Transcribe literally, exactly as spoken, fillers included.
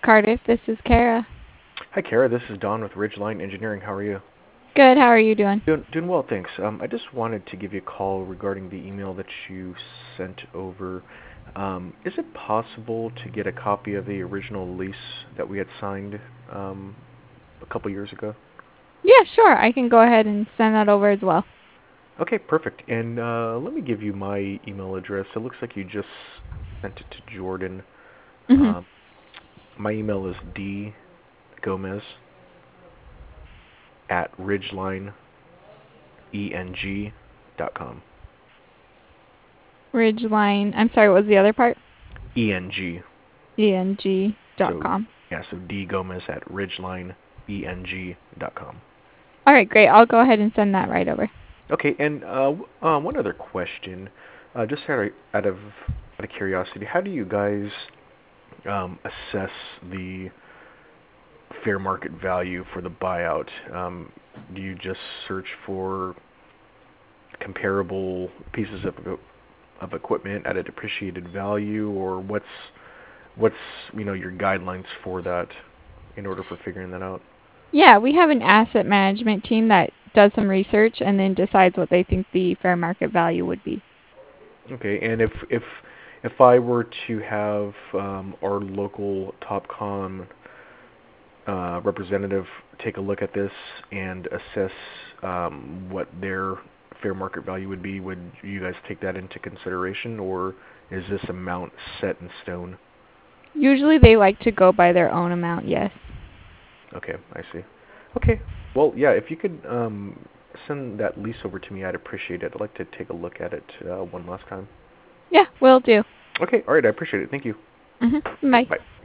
Cardiff. This is Kara. Hi, Kara. This is Don with Ridgeline Engineering. How are you? Good. How are you doing? Doing doing well, thanks. Um, I just wanted to give you a call regarding the email that you sent over. Um, is it possible to get a copy of the original lease that we had signed um, a couple years ago? Yeah, sure. I can go ahead and send that over as well. Okay, perfect. And uh, let me give you my email address. It looks like you just sent it to Jordan. Mhm. Um, my email is d gomez at ridgeline eng dot com. Ridgeline. I'm sorry. What was the other part? eng. E N G dot So com. yeah, so D Gomez at ridgeline eng dot com. All right, great. I'll go ahead and send that right over. Okay, and uh, uh, one other question, uh, just out of, out of out of curiosity, how do you guys um, assess the fair market value for the buyout? Um, do you just search for comparable pieces of of equipment at a depreciated value, or what's what's you know your guidelines for that in order for figuring that out? Yeah, we have an asset management team that does some research and then decides what they think the fair market value would be. Okay, and if if if I were to have um, our local TopCon uh, representative take a look at this and assess um, what their fair market value would be, would you guys take that into consideration, or is this amount set in stone? Usually they like to go by their own amount, yes. Okay, I see. Okay, well, yeah, if you could um, send that lease over to me, I'd appreciate it. I'd like to take a look at it uh, one last time. Yeah, will do. Okay, all right, I appreciate it. Thank you. Mhm. Bye. Bye.